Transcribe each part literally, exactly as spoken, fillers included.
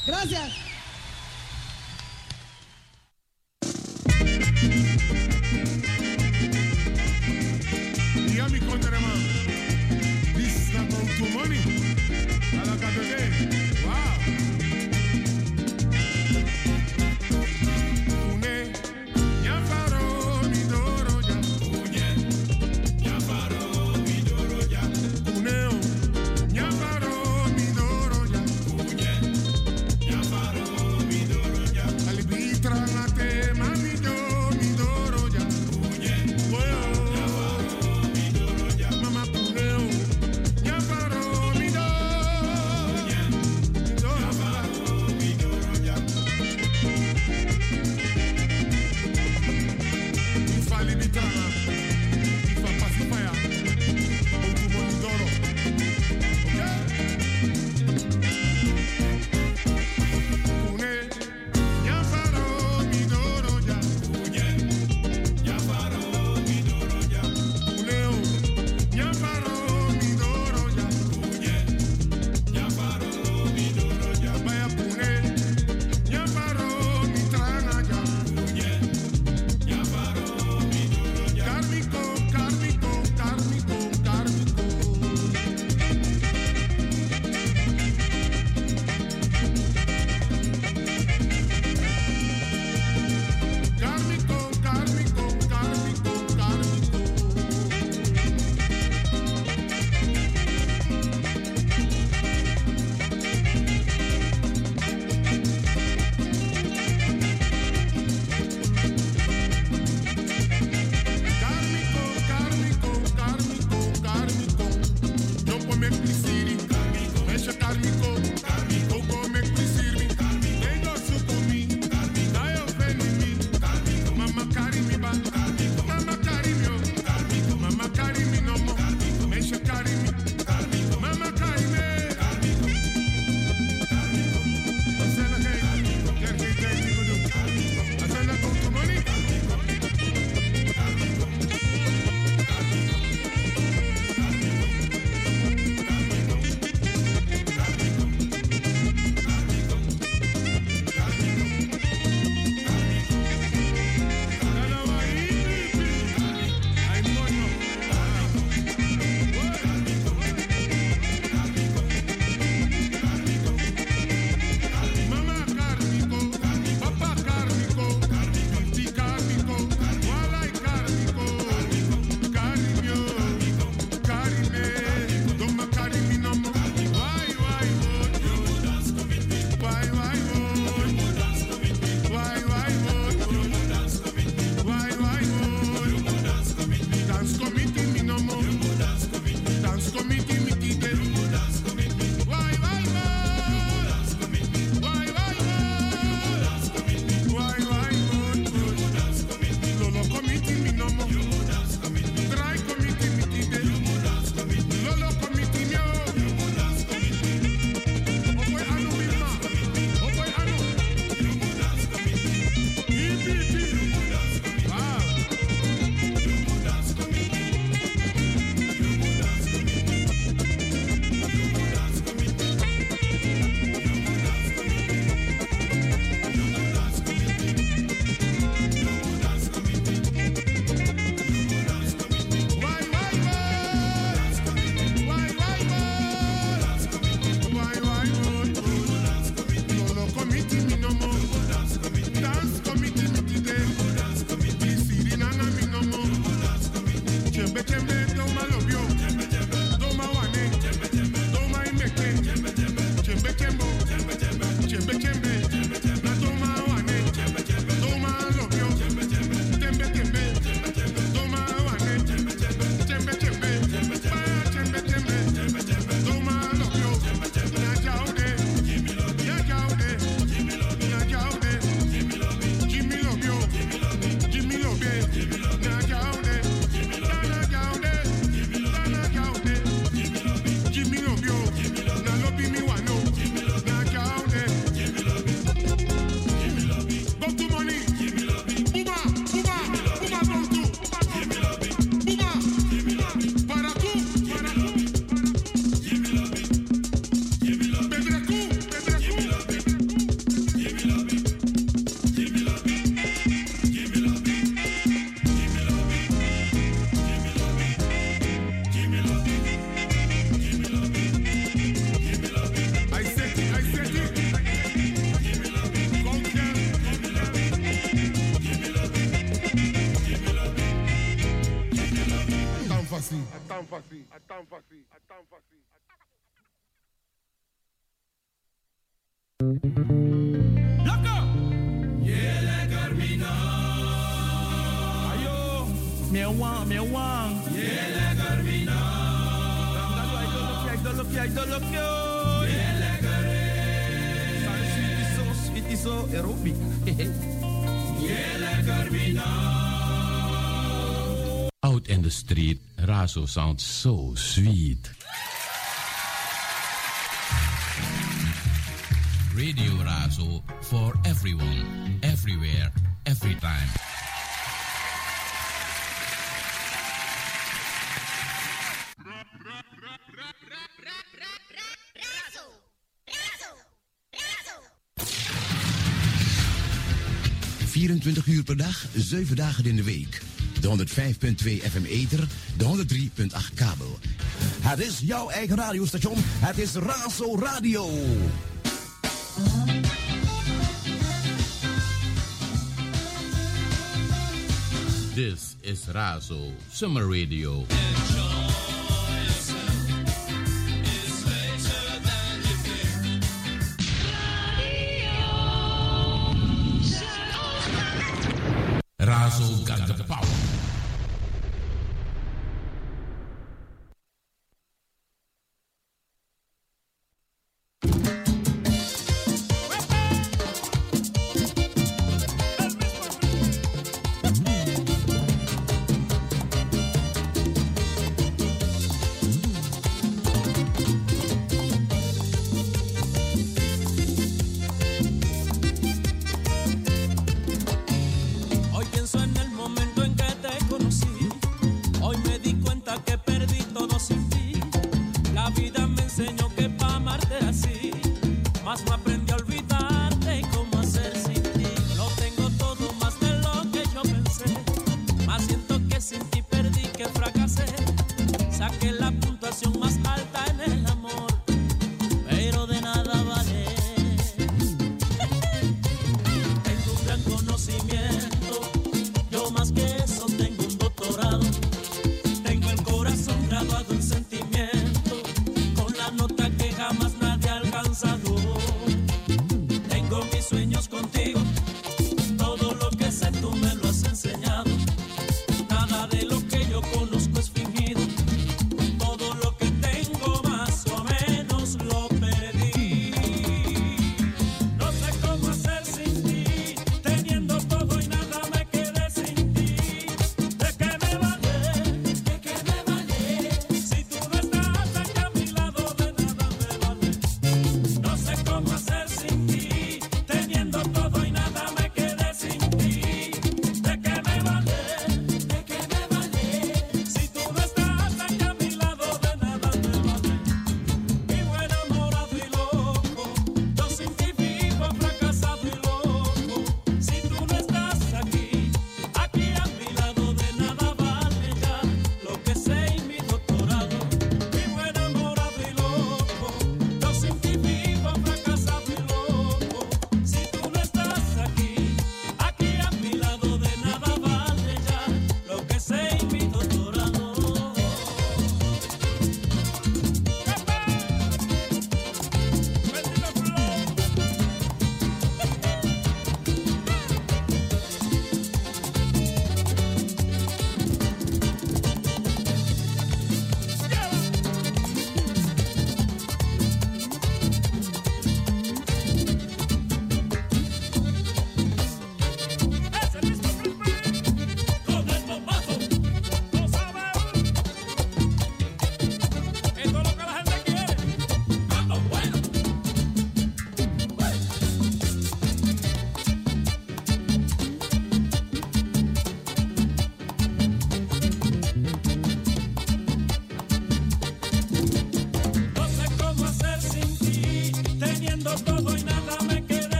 Gracias. Yeah, me countryman. This is about to money. I like that today. Wow. Une, ya farò mi doro ya. Une, ya farò mi doro ya. Une, ya farò mi doro ya. Une, ya farò mi doro ya. Albitra la te mami do mi doro ya. Une, ya farò mi doro ya. Mama une, ya farò mi doro. tan fácil, a tan fácil. ¡Loco! Yele Carmina. Ayo, me wan, me wan. Yele Carmina. Idolokio, idolokio, idolokio. Yele Carmina. Sweetie so, sweetie so, aerobic. Yele Carmina. Out in the street, Razo sounds so sweet. Radio Razo for everyone, everywhere, every time. vierentwintig uur per dag, zeven dagen in de week. De honderd vijf punt twee F M ether, de honderd drie punt acht kabel. Het is jouw eigen radiostation, het is Razo Radio. This is Razo Summer Radio. Razo got the power. Con la nota que jamás nadie ha alcanzado.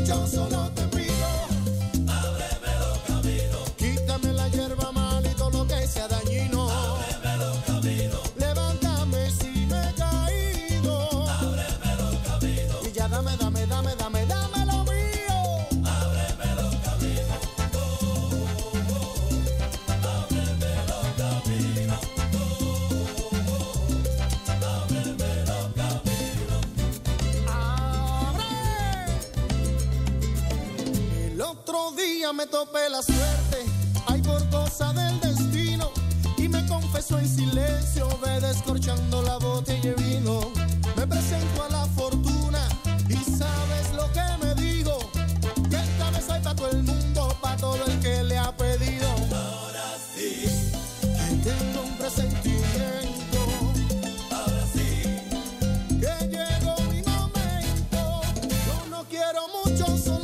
mucho, solo te pido, ábreme los caminos. Quítame la hierba mal y todo lo que sea dañino. Ábreme los caminos. Levántame si me he caído. Ábreme los caminos. Y ya dame, dame, dame, dame, dame lo mío. Ábreme los caminos. Oh, oh, oh. Ábreme los caminos. Otro día me topé la suerte, ay por cosa del destino, y me confesó en silencio, ve descorchando la botella de vino. Me presento a la fortuna y sabes lo que me dijo, que esta vez hay para todo el mundo, para todo el que le ha pedido. Ahora sí, que tengo un presentimiento, ahora sí, que llegó mi momento. Yo no quiero mucho, solo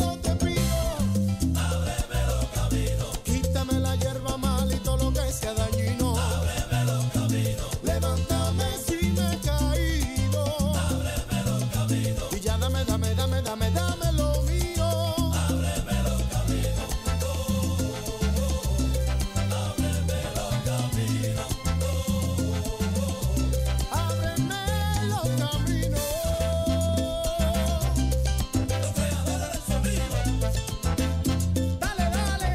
sea dañino. Ábreme los caminos. Levántame si me he caído. Ábreme los caminos. Y ya dame, dame, dame, dame, dame lo mío. Ábreme los caminos. Oh, oh, oh. Ábreme los caminos. Oh, oh. Ábreme los caminos. Los creadores del sonido. Dale, dale.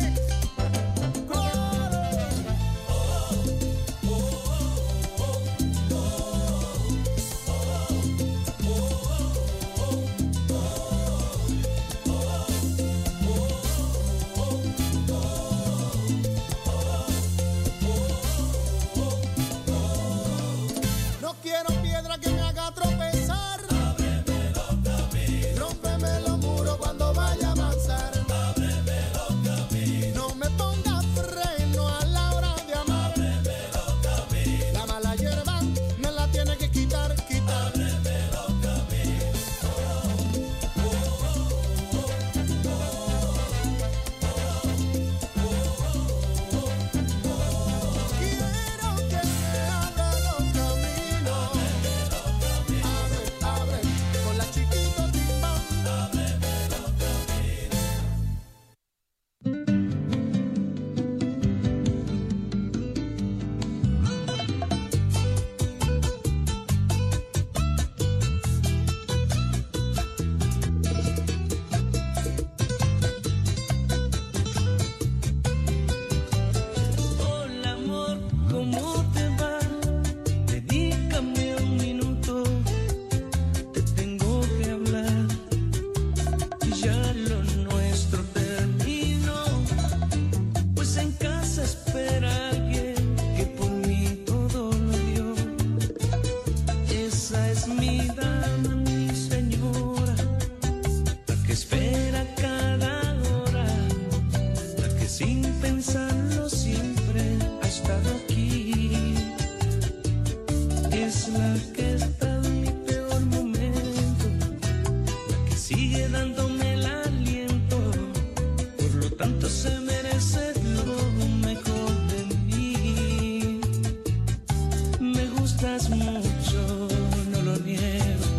No quiero piedra que me haga tropezar. Ábreme los caminos. Rómpeme los muros cuando vaya a avanzar. Ábreme los caminos. No me ponga freno a la hora de amar. Ábreme los caminos. La mala hierba me la tiene que quitar, quitar. Ábreme los caminos. Oh, oh, oh, oh, oh, Quiero que me haga los caminos. Abre, abre, con la chiquita timbán. Ábreme los caminos. Hola amor, ¿cómo te va? Dedícame un minuto, te tengo que hablar. Ya lo nuestro terminó, pues en casa espera alguien que por mí todo lo dio. Esa es mi dama, mi señora, la que espera cada hora, la que sin pensarlo siempre ha estado aquí. Es la que está en mi peor momento, la que sigue dándome el aliento, por lo tanto se merece lo mejor de mí. Me gustas mucho, no lo niego,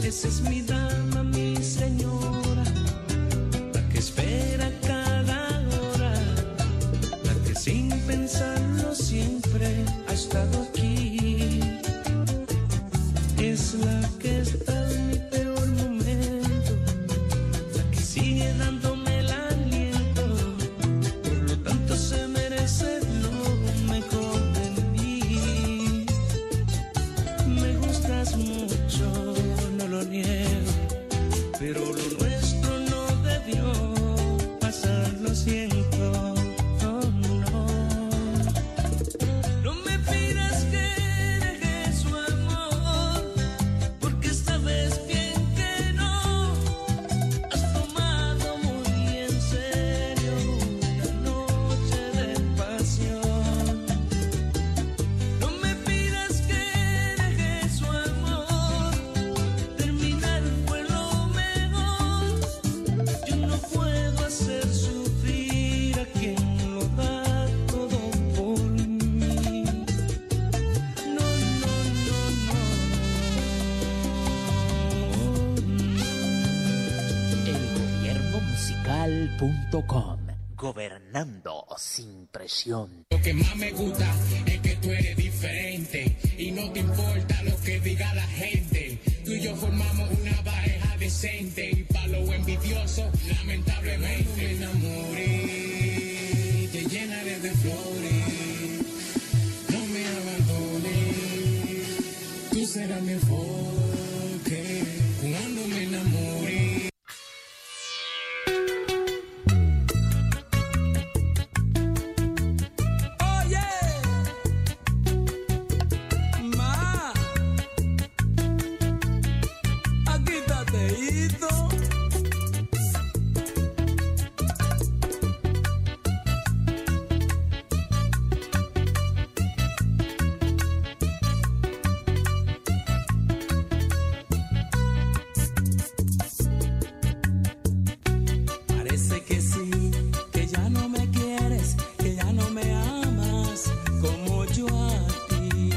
Esa es mi dama, mi señora, la que espera cada hora, la que sin pensarlo siempre ha estado aquí. Es la que está en mi peor momento, la que sigue dándome el aliento, por lo tanto se merece lo mejor de mí. Me gustas mucho, no lo niego, pero lo nuestro no debió pasar, lo siento. Oh, no. No me pidas que deje su amor, porque esta vez bien que no. Has tomado muy en serio una noche de pasión. No me pidas que deje su amor, terminar fue lo mejor. Yo no puedo hacer sufrir a quien lo da todo por mí. No, no, no, no. elgobiernomusical punto com. Gobernando sin presión. Lo que más me gusta es que tú eres diferente y no te importa lo que diga la gente. Tú y yo formamos una pareja decente y para lo envidioso, lamentablemente me enamoré. Te llenaré de flores, no me abandones. Tú serás mi enfoque cuando me enamoré. Ma, aquí está Teito. Parece que sí, que ya no me quieres, que ya no me amas como yo a ti.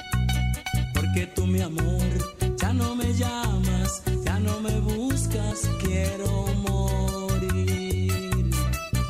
Porque tú, mi amor, ya no me llamas, ya no me buscas, quiero morir.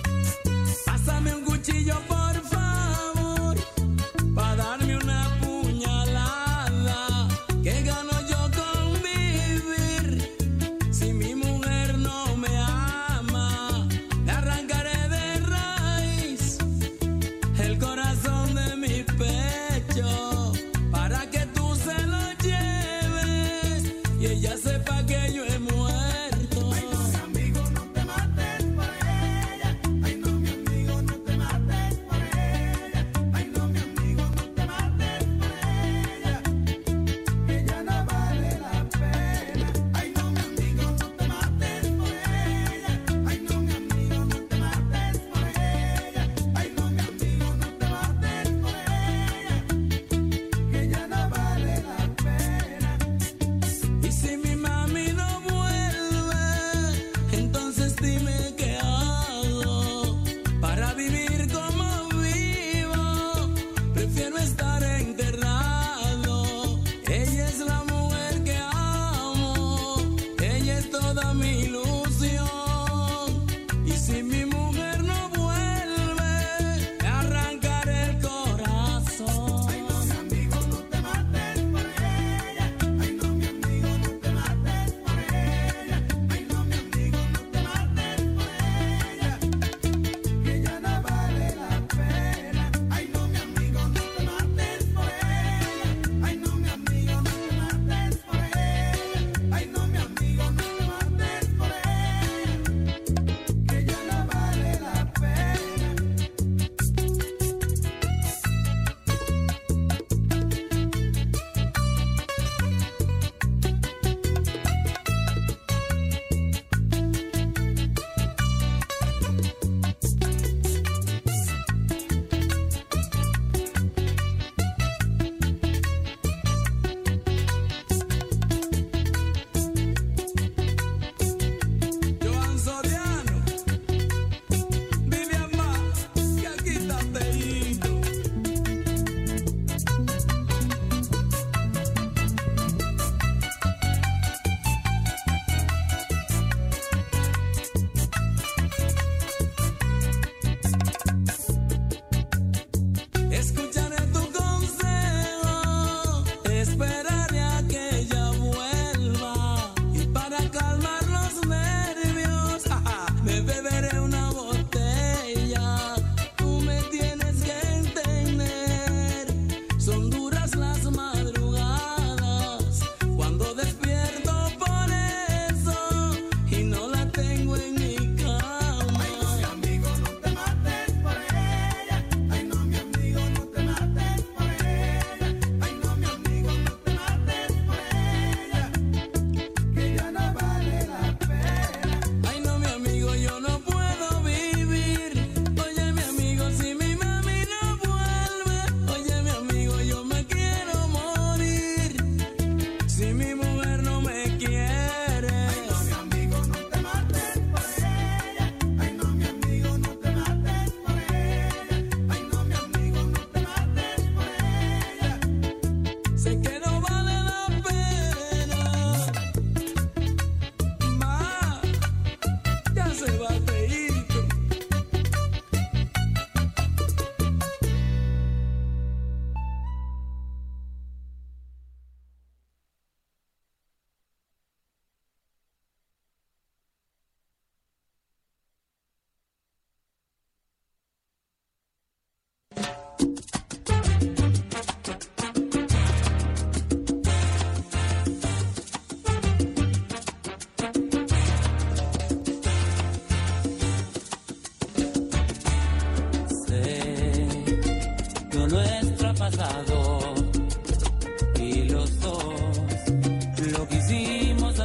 Pásame un cuchillo, por favor, para darme una puñalada. ¿Qué gano yo con vivir si mi mujer no me ama? Le arrancaré de raíz el corazón de mi pecho para que tú se lo lleves y ella sepa que yo he muerto. Ay, no, mi amigo, no te mates por ella. Ay, no, mi amigo, no te mates por ella. Ay, no, mi amigo, no te mates por ella. Ella no vale la pena. Ay, no, mi amigo, no te mates por ella. Ay, no, mi amigo, no te mates por ella. Ay, no, mi amigo, no te mates por ella. Que ella no vale la pena. Y si mi mami no vuelve, entonces dime qué hago para vivir como vivo. Prefiero estar enterrado. Ella es la mujer que amo, ella es toda mi ilusión. Y si mi mujer no vuelve, le arrancaré el corazón. Ay, no, mi amigo, no te mates por ella. Ay, no, mi amigo, no te mates por ella. Ay, no, mi amigo, no te mates por ella. Que ella no vale la pena. Ay, no, mi amigo, no te mates por ella. Ay, no, mi amigo, no te mates por ella. Ay, no, mi amigo, no te mates por ella.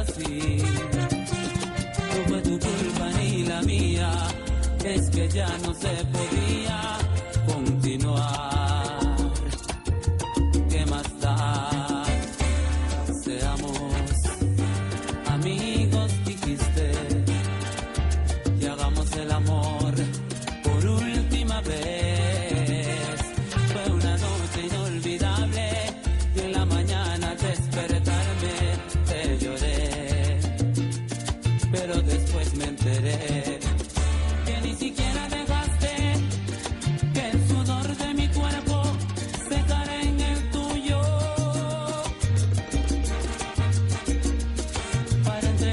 así. No fue tu culpa ni la mía, es que ya no se podía continuar. ¿Qué más da? Seamos amigos, dijiste, y hagamos el amor por última vez. Fue una noche inolvidable y en la mañana al despertarme te lloré, pero después me enteré que ni siquiera dejaste que el sudor de mi cuerpo secara en el tuyo para entregar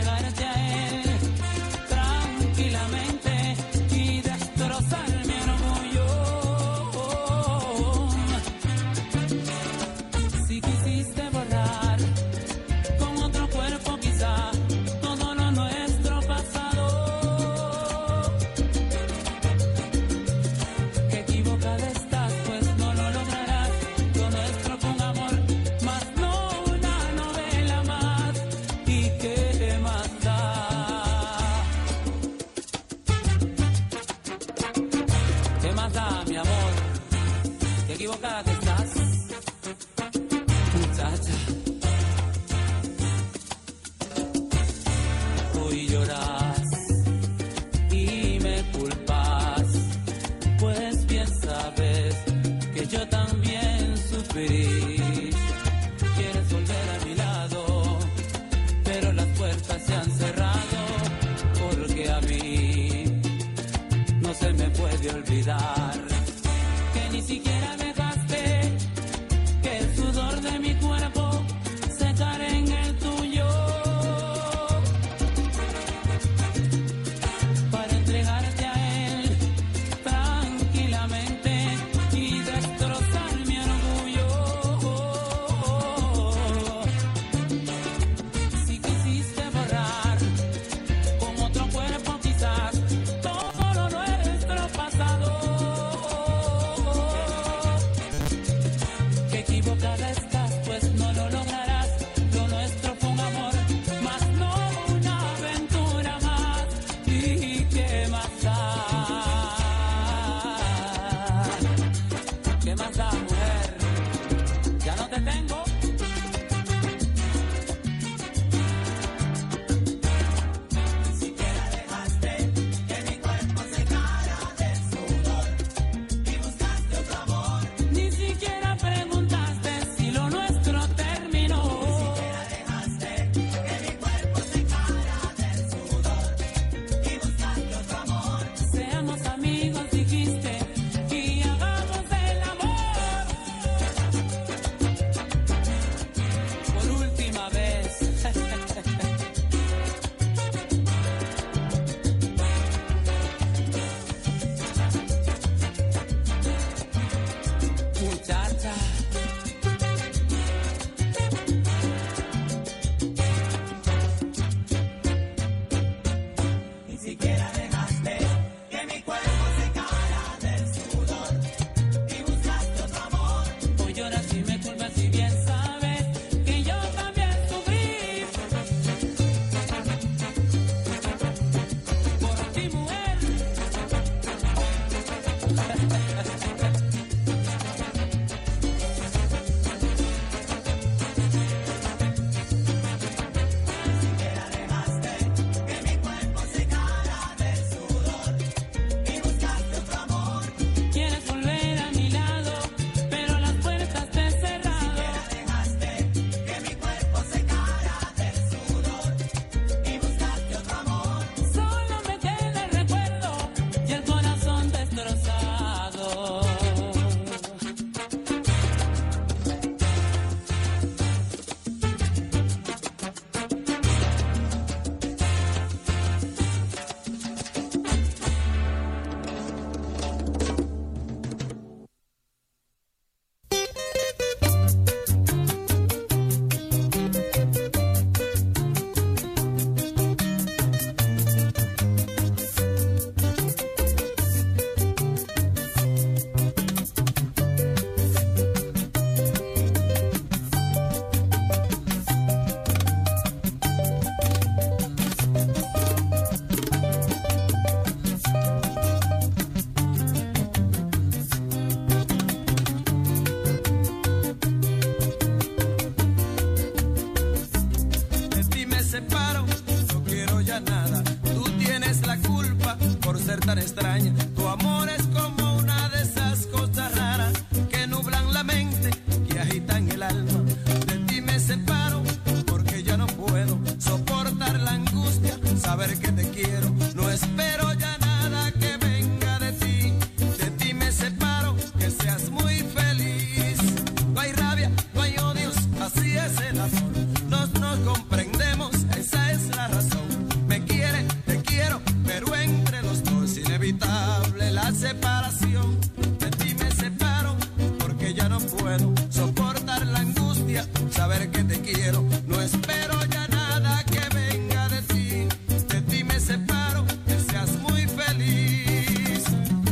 separo, no quiero ya nada. Tú tienes la culpa por ser tan extraña. Tu amor es como una de esas cosas raras que nublan la mente, que agitan el alma. De ti me separo porque ya no puedo soportar la angustia, saber que te quiero. No espero ya nada que venga de ti. De ti me separo, que seas muy feliz. No hay rabia, no hay odios, así es el amor. Nos, nos comprendemos, esa es la razón. Me quiere, te quiero, pero entre los dos es inevitable la separación. De ti me separo porque ya no puedo soportar la angustia, saber que te quiero. No espero ya nada que venga de ti. De ti me separo, que seas muy feliz.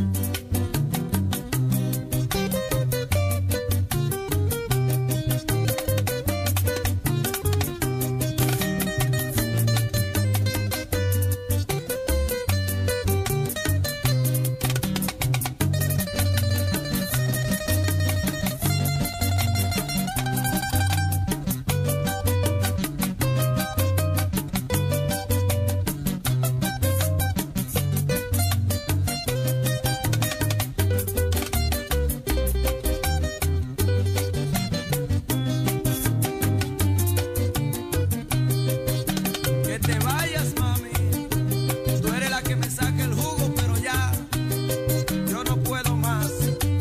Que te vayas, mami. Tú eres la que me saca el jugo, pero ya yo no puedo más.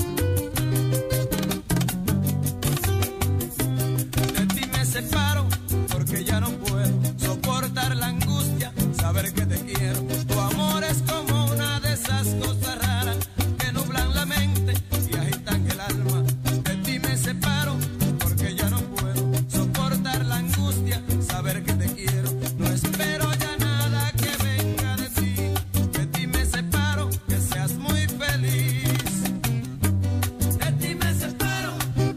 De ti me separo porque ya no puedo soportar la angustia, saber que te quiero. Tu amor es como una de esas cosas raras que nublan la mente y agitan el alma. De ti me separo porque ya no puedo soportar la angustia, saber que te quiero. No espero ya nada que venga de ti. De ti me separo, que seas muy feliz. De ti me separo,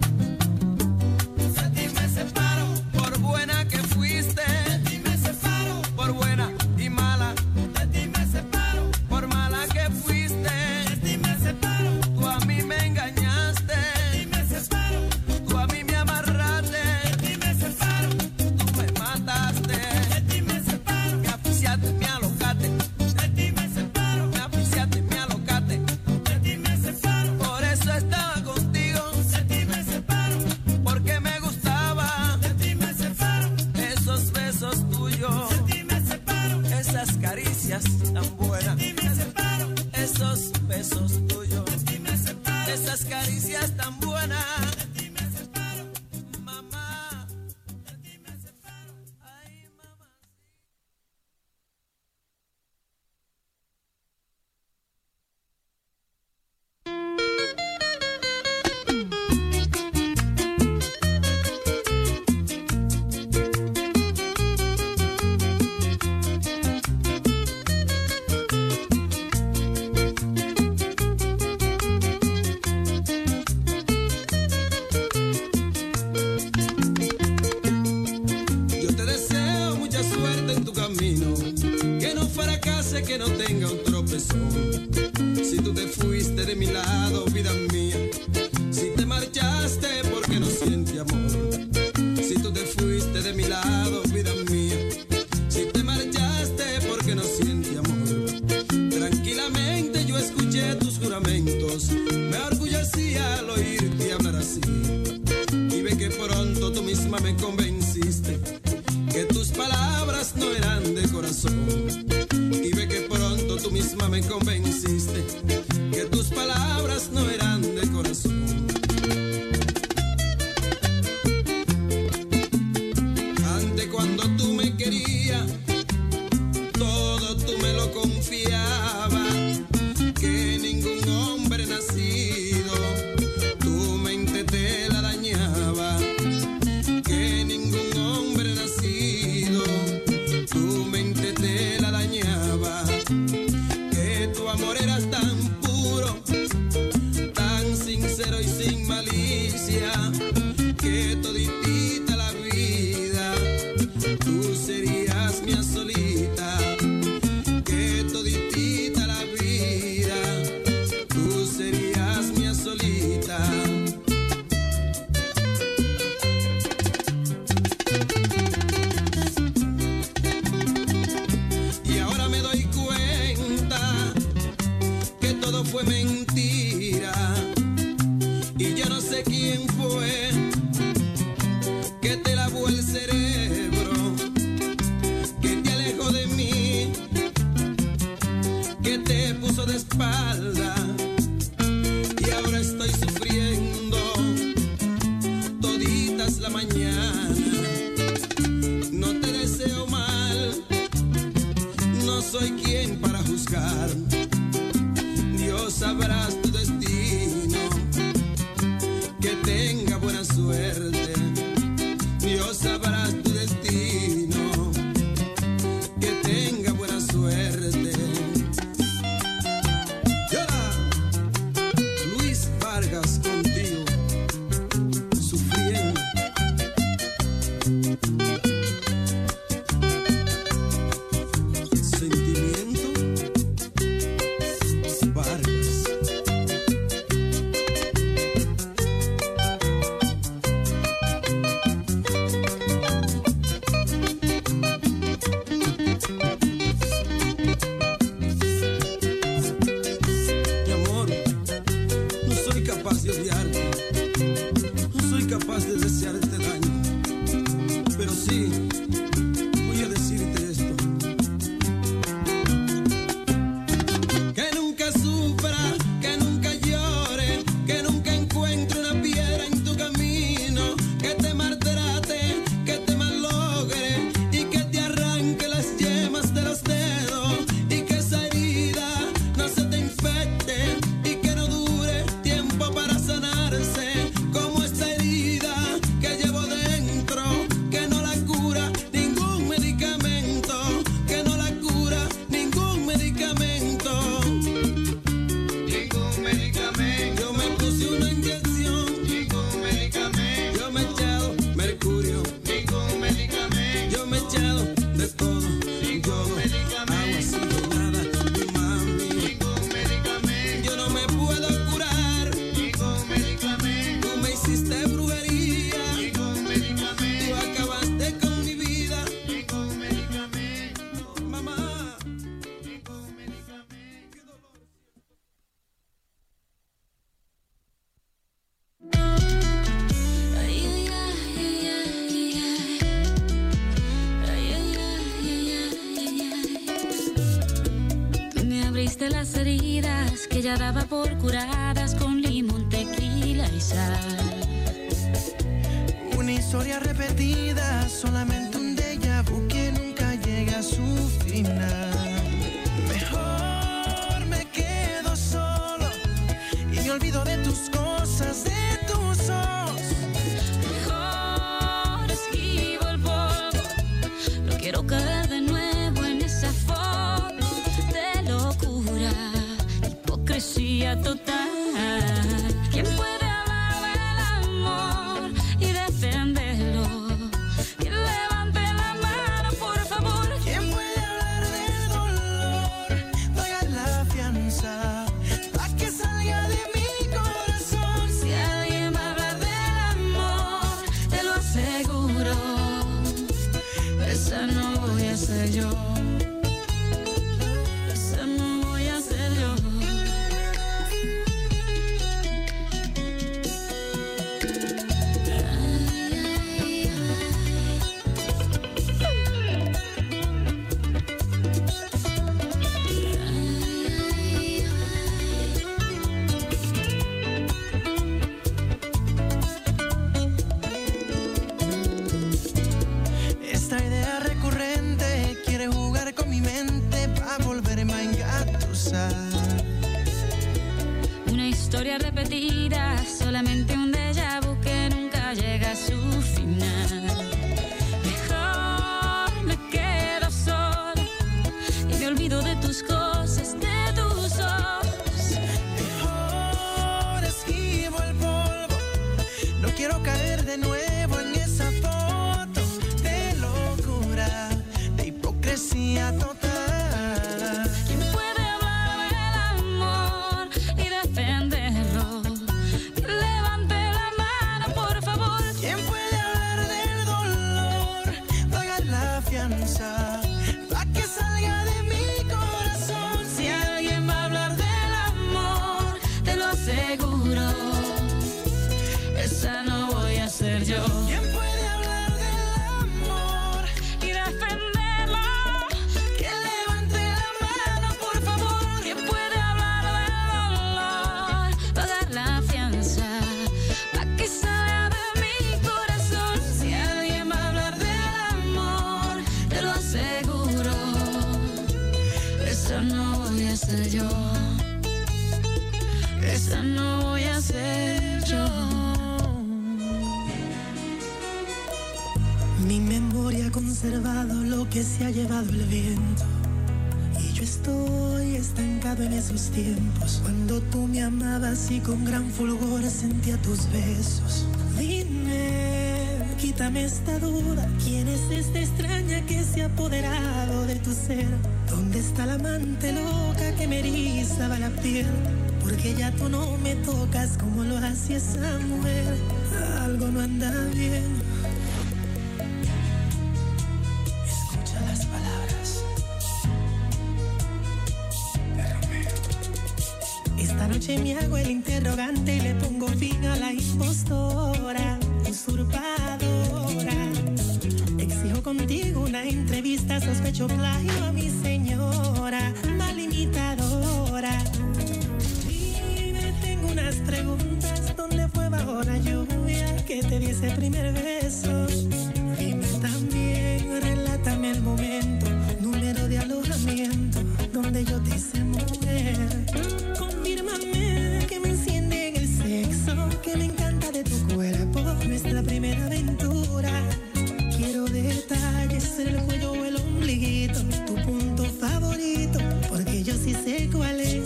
de ti me separo. Por buena que fuiste, de ti me separo. Por buena y mala, de ti me separo. Por mala que fuiste, de ti me separo. Tú a mí me engañaste, de ti me separo. Tú a mí me amarraste, de ti me separo. Tú me mataste, de ti me separo. Me asfixiaste, me alocaste, de ti me separo. Me asfixiaste, me alocaste, de ti me separo. Por eso estaba contigo, de ti me separo. Porque me gustaba, de ti me separo. Esos besos tuyos, de ti me separo. Esas caricias tan buenas, de ti me separo. Esos besos tuyos, de ti me separo. Esas caricias tan buenas, de ti me separo. Mamá, de ti me separo. Ay, mamá. Yo te deseo mucha suerte en tu camino, que no fracase, que no tenga un tropezón. Si tú te fuiste de mi lado, vida mía, si te marchaste porque no siente amor. Si tú te fuiste de mi lado, vida mía, si te marchaste porque no siente amor. Tranquilamente yo escuché tus juramentos, me orgullecía al oírte hablar así. Y ve que pronto tú misma me convenciste que tus palabras no eran de corazón. Y ve que pronto tú misma me convenciste que tus palabras no eran de corazón. Antes cuando tú me querías, todo tú me lo confiabas, que ningún hombre nacido tu mente te la dañaba, que ningún hombre nacido tu mente te la dañaba, que tu amor era tan puro fue mentira. Y yo no sé quién fue que te lavó el cerebro, que te alejó de mí, que te puso de espalda. Y ahora estoy sufriendo toditas la mañana. No te deseo mal, no soy quien para juzgar. Dios sabrás tu destino, que tenga buena suerte. Dios sabrás tu destino, que tenga buena suerte. Llora, Luis Vargas contigo, sufriendo. Sentimiento Vargas. Mi amor, no soy capaz de odiarte, no soy capaz de desearte daño, pero sí voy a decirte esto: que nunca sufra, que nunca llore, que nunca encuentre una piedra en tu camino, que te maltrate, que te malogre y que te arranque las yemas de los dedos, y que esa herida no se te infecte y que no dure tiempo para sanarse, como esta herida que llevo dentro, que no la cura ningún medicamento, que no la cura ningún medicamento. Ningún medicamento. Yo me puse una inyección. Ningún medicamento. Yo me he echado mercurio. Ningún medicamento. Yo me he echado de todo. Ningún medicamento. Agua así de nada, mami. Ningún medicamento. Yo no me puedo curar. Ningún medicamento. Tú me hiciste brujería. Ningún medicamento. Tú acabaste con mi vida. Ningún medicamento. Mamá. Ningún medicamento. Qué dolor. Tú me abriste las heridas que ya daba por curadas con limón, tequila y sal. Una historia repetida, solamente un déjà vu que nunca llega a su final. Mejor me quedo solo y me olvido de tus cosas, de tus ojos. Mejor esquivo el polvo, no quiero caer de nuevo en esa foto de locura, hipocresía total. ¿Quién puede hablar del amor y defenderlo? ¿Quién levante la mano, por favor? ¿Quién puede hablar del dolor? Paga la fianza pa' que salga de mi corazón. Si alguien va a hablar del amor, te lo aseguro, esa no voy a ser yo. Esa no voy a ser yo. Esta idea recurrente quiere jugar con mi mente pa' volverme a engatusar. Una historia repetida, solamente un déjà vu que nunca llega a su final. Mejor me quedo sola y me olvido de tus cosas, de tus ojos. Mejor esquivo el polvo, no quiero caer de nuevo en esa foto de locura, de hipocresía total. ¿Quién puede hablar del amor y defenderlo? Levante la mano, por favor. ¿Quién puede hablar del dolor? Pagar la fianza pa' que salga de mi corazón. Si alguien va a hablar del amor, esa no voy a ser yo. Esa no voy a ser yo. Mi memoria ha conservado lo que se ha llevado el viento. Y yo estoy estancado en esos tiempos, cuando tú me amabas y con gran fulgor sentía tus besos. Dime, quítame esta duda, ¿quién es esta extraña que se ha apoderado de tu ser? ¿Dónde está la amante loca que me erizaba la piel? Porque ya tú no me tocas como lo hacía esa mujer. Algo no anda bien. Escucha las palabras de Romeo. Esta noche me hago el interrogante y le pongo fin a la impostora, usurpadora. Exijo contigo una entrevista, sospecho plagio a mi señora, mal imitadora. Unas preguntas, ¿dónde fue bajo la lluvia que te di ese primer beso? Dime también, relátame el momento, número de alojamiento, donde yo te hice mujer. Confírmame que me enciende en el sexo, que me encanta de tu cuerpo, nuestra primera aventura. Quiero detalles, el cuello o el ombliguito, tu punto favorito, porque yo sí sé cuál es.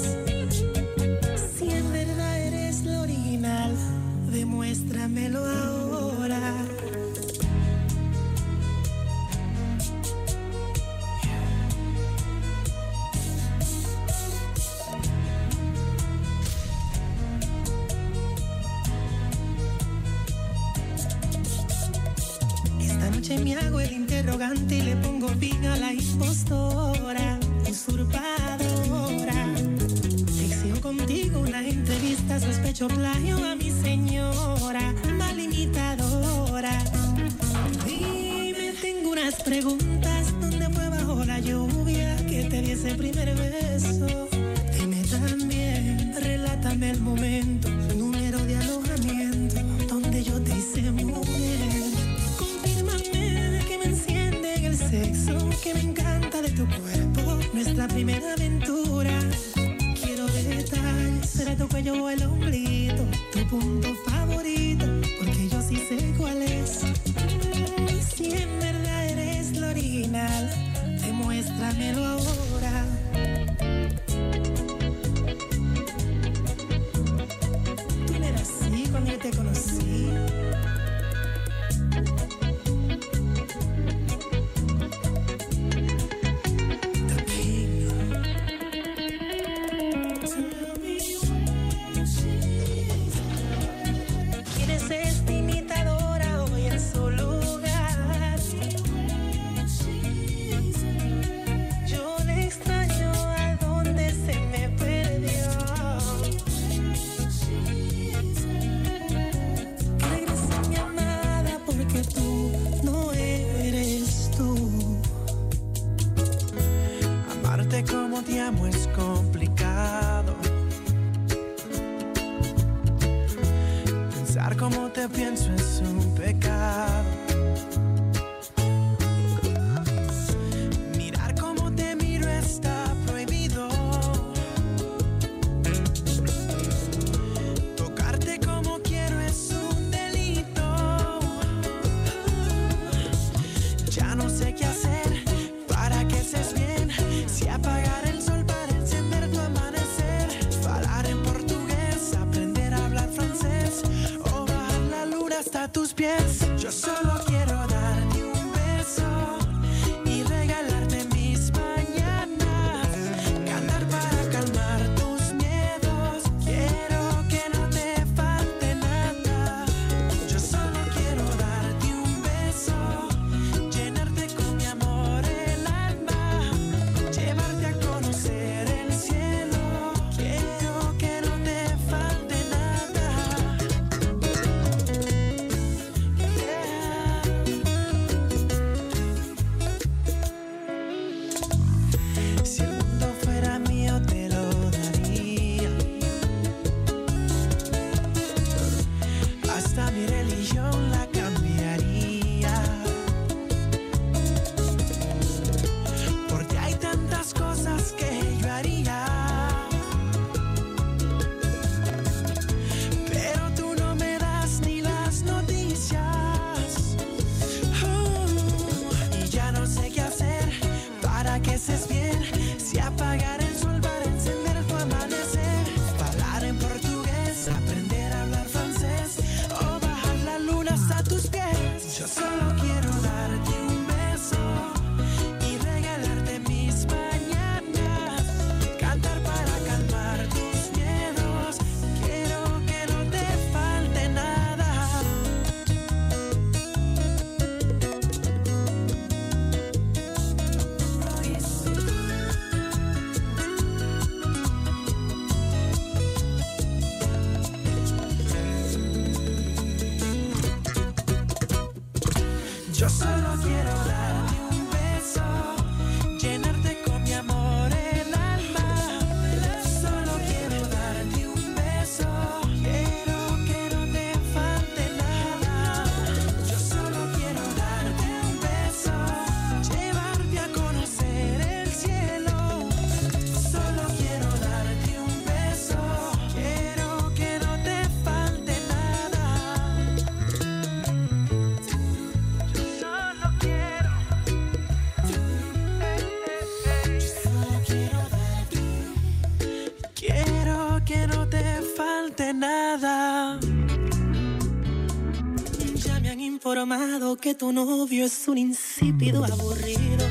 Demuéstramelo ahora. Esta noche me hago el interrogante y le pongo fin a la impostora, usurpadora. Exijo contigo una entrevista, sospecho plagio a mi señora, mal imitadora. Dime, tengo unas preguntas, ¿dónde fue bajo la lluvia que te di ese primer beso? Dime también, relátame el momento, número de alojamiento, donde yo te hice mujer. Confírmame que me enciende en el sexo, que me encanta de tu cuerpo, nuestra primera aventura. Será tu cuello o el ombliguito, tu punto favorito, porque yo sí sé cuál es. Si en verdad eres lo original, demuéstramelo ahora. Tú no eras así cuando yo te conocí. Como te amo es complicado. Pensar como te pienso es un pecado. Mirar como te miro está prohibido. Tocarte como quiero es un delito. Ya no sé qué hacer para que estés bien. Si apagar el sol para encender tu amanecer, hablar en portugués, aprender a hablar francés, o bajar la luna hasta tus pies. Yo solo quiero darte un beso y regalarte mis mañanas, cantar para calmar tus miedos. Quiero que no te falte nada. Yo solo quiero darte un beso, llenarte con mi amor el alma, llevarte a conocer el cielo. Quiero que no te falte nada. Yeah. para que estés bien. Si apagar el sol para encender tu amanecer. Hablar en portugués, aprender a hablar francés. O bajar la luna hasta tus pies. Yo solo quiero darte un beso y regalarte mis mañanas. Cantar para calmar tus miedos. Quiero que no te falte nada. Yo solo quiero darte un beso, llenarte con mi amor el alma. Solo quiero darte un beso, quiero que no te falte nada. Yo solo quiero darte un beso, llevarte a conocer el cielo. Solo quiero darte un beso, quiero que no te falte nada. Solo quiero, solo quiero darte, quiero que no te falte nada. Ya me han informado que tu novio es un insípido aburrido.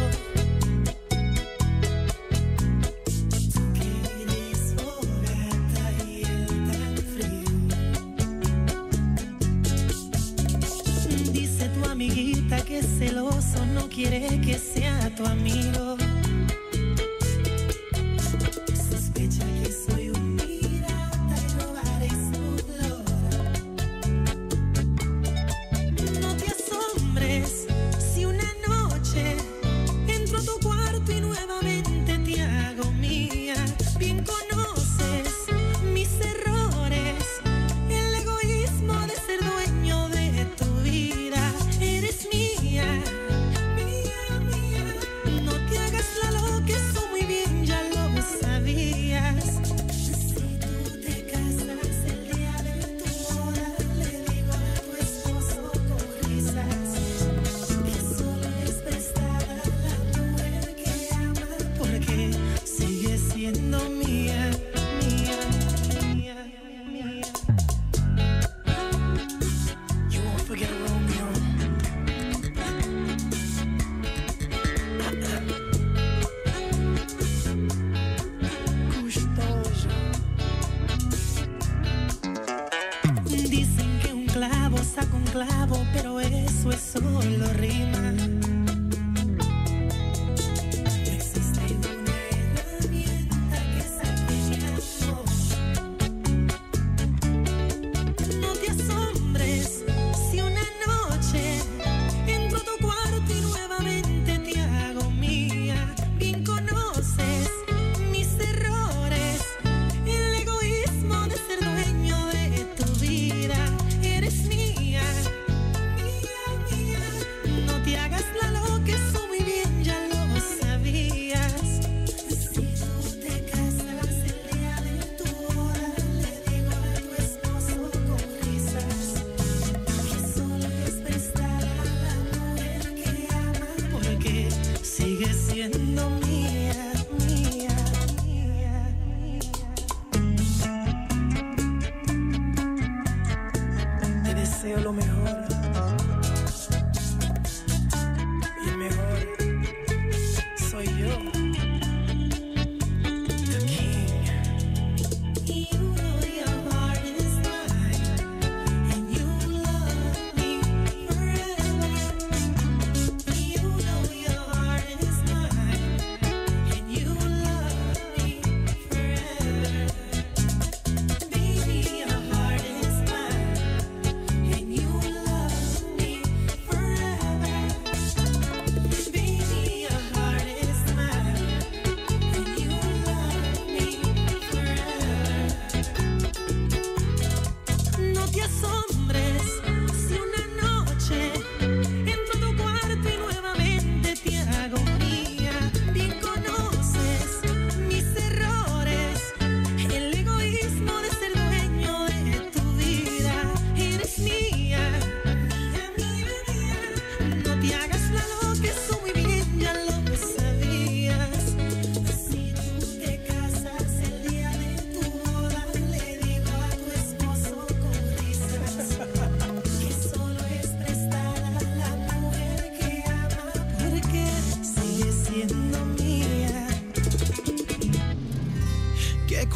Que eres fogata y él tan frío. Dice tu amiguita que es celoso, no quiere que sea tu amigo. Sospecha que soy un pirata y robaré su flor. No te asombres si una noche entro a tu cuarto y nuevamente te hago mía. Bien conoces mis errores, el egoísmo de ser dueño de tu vida. Eres mía, mía, mía. No te hagas la loca, eso muy bien ya lo sabías. Si tú te casas el día de tu boda, le digo a tu esposo con risas que solo es prestada la mujer que ama, porque sigue siendo mía, mía, mía, mía. You won't forget Romeo. Gustoso. Dicen que un clavo saca un clavo, pero eso es solo rima. No existe una herramienta que saque mi amor. No te asombres si una noche entro a tu cuarto y nuevamente te hago mía. Bien conoces mis errores, el egoísmo de ser dueño de tu vida. Eres mía, mía, mía. No te hagas la loca, eso muy bien ya lo sabías. Si tú te casas el día de tu boda, le digo a tu esposo con risas que solo es prestada la mujer que ama, porque sigue siendo mía, mía, mía, mía. Te deseo lo mejor, y el mejor soy yo, the king. You know your heart is mine, and you love me forever. You know your heart is mine, and you love me forever. Baby, your heart is mine, and you love me forever. Baby, your heart is mine,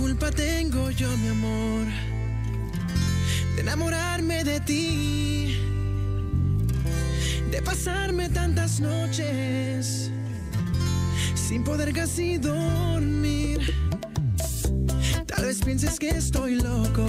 culpa tengo yo, mi amor, de enamorarme de ti, de pasarme tantas noches sin poder casi dormir? Tal vez pienses que estoy loco,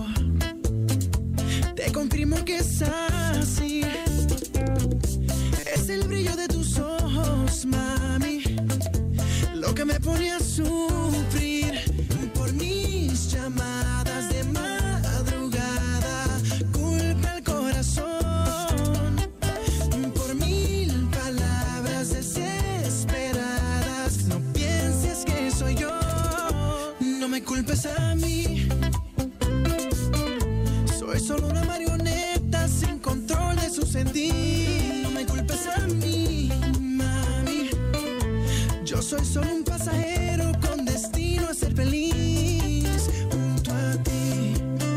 te confirmo que es así. Es el brillo de tus ojos, mami, lo que me pone a sufrir. Por mis llamadas de madrugada, culpa el corazón. Por mil palabras desesperadas, no pienses que soy yo. No me culpes a mí, soy solo una marioneta sin control de su sentir. No me culpes a mí, mami, yo soy solo un pasajero con destino a ser feliz junto a ti.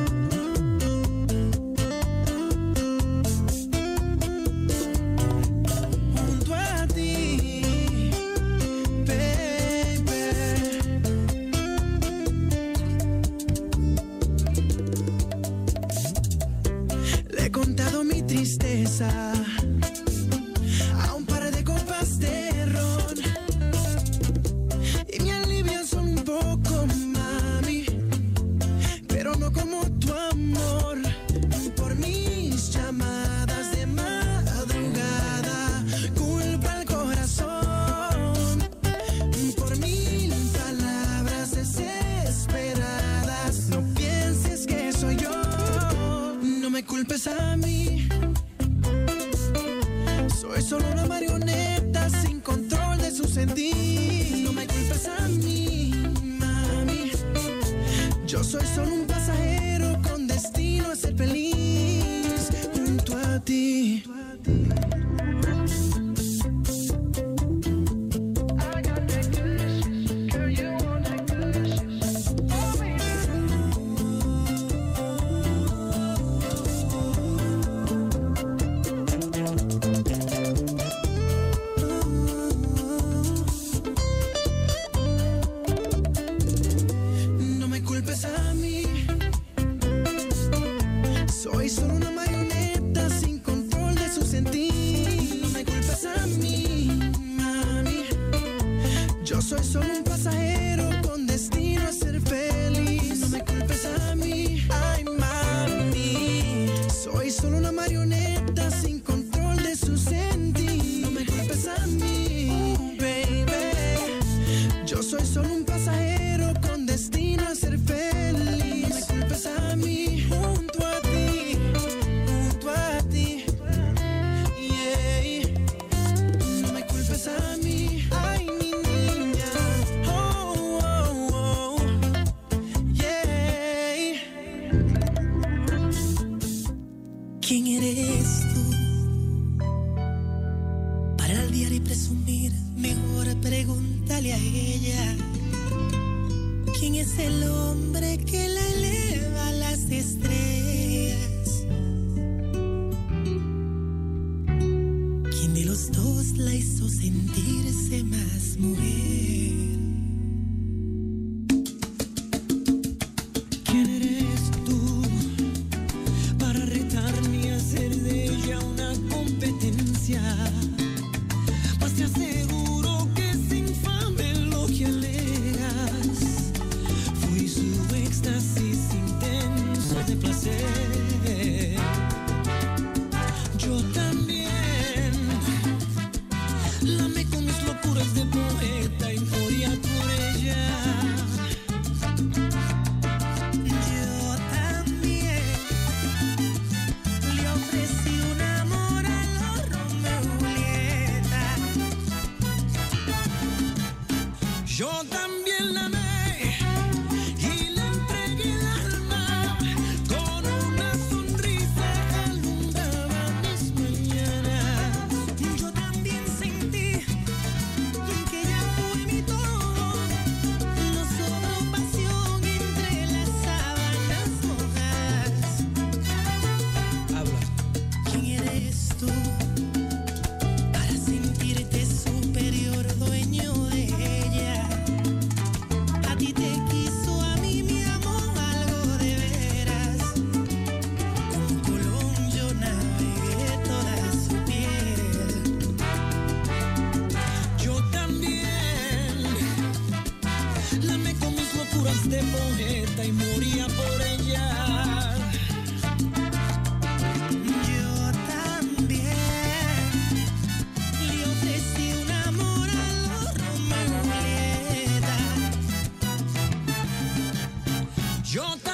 Junto a ti, baby. Le he contado mi tristeza a un par de copas de ron y me alivian solo un poco, mami, pero no como tu amor. Por mis llamadas de madrugada, culpa el corazón. Por mil palabras desesperadas, no pienses que soy yo. No me culpes a mí, soy solo una marioneta sin control de su sentir. No me culpes a mí, mami, yo soy solo un pasajero con destino a ser feliz junto a ti. No me culpes a mí, soy solo una marioneta sin control de su sentir. No me culpes a mí, mami, yo soy solo un pasajero con destino a ser feliz. No me culpes a mí, ay mami, soy solo una marioneta sin control de su sentir. No me culpes a mí, baby, yo soy solo un pasajero con destino a ser feliz. No me culpes a mí, junto a ti, junto a ti, yeah. No me culpes a mí, ay mi niña, oh, oh, oh, yeah. ¿Quién eres tú? Para aldear y presumir, mejor pregúntale a ella. ¿Quién es el hombre que la eleva a las estrellas? ¿Quién de los dos la hizo sentirse más mujer? ¿Quién eres tú para retarme y hacer de ella una competencia? Pues te aseguro que es infame lo que alegas. Fui su éxtasis intenso de placer. Yo también la amé con mis locuras de poeta y moría por ella. Yo también le ofrecí un amor a los Romeo y Julieta. Yo también la amé y le entregué el alma. Con una sonrisa alumbraba mis mañanas. Yo también sentí que ella fue mi todo. No sobró pasión entre las sábanas mojadas. Habla. ¿Quién eres tú para sentirte superior, dueño de ella? de poeta y moría por ella. Yo también le ofrecí un amor a los Romeo y Julieta. Yo